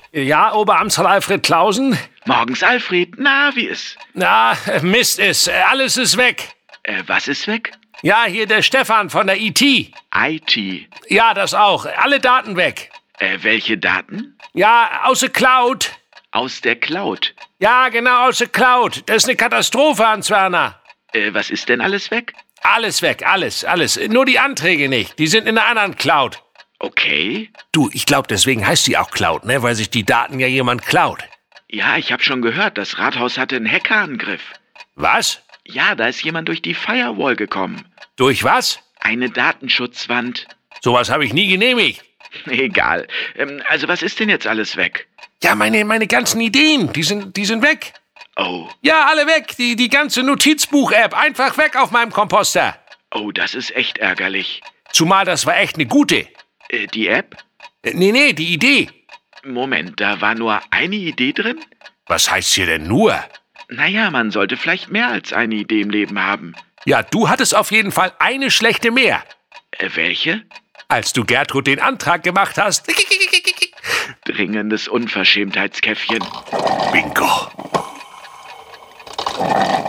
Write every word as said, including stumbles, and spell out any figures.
Ja, Oberamtsrat Alfred Clausen? Morgens, Alfred. Na, wie ist? Na, Mist ist. Alles ist weg. Äh, was ist weg? Ja, hier der Stefan von der I T. I T. Ja, das auch. Alle Daten weg. Äh, welche Daten? Ja, aus der Cloud. Aus der Cloud. Ja, genau, aus der Cloud. Das ist eine Katastrophe, Hans Werner. Äh, was ist denn alles weg? Alles weg, alles, alles. Nur die Anträge nicht. Die sind in einer anderen Cloud. Okay. Du, ich glaube, deswegen heißt die auch Cloud, ne? Weil sich die Daten ja jemand klaut. Ja, ich habe schon gehört, das Rathaus hatte einen Hackerangriff. Was? Ja, da ist jemand durch die Firewall gekommen. Durch was? Eine Datenschutzwand. Sowas habe ich nie genehmigt. Egal. Ähm, also was ist denn jetzt alles weg? Ja, meine, meine ganzen Ideen, die sind, die sind weg. Oh. Ja, alle weg. Die, die ganze Notizbuch-App, einfach weg auf meinem Komposter. Oh, das ist echt ärgerlich. Zumal das war echt eine gute. Äh, die App? Äh, Nee, nee, die Idee. Moment, da war nur eine Idee drin? Was heißt hier denn nur? Naja, man sollte vielleicht mehr als eine Idee im Leben haben. Ja, du hattest auf jeden Fall eine schlechte mehr. Äh, welche? Als du Gertrud den Antrag gemacht hast. Dringendes Unverschämtheitskäffchen. Bingo.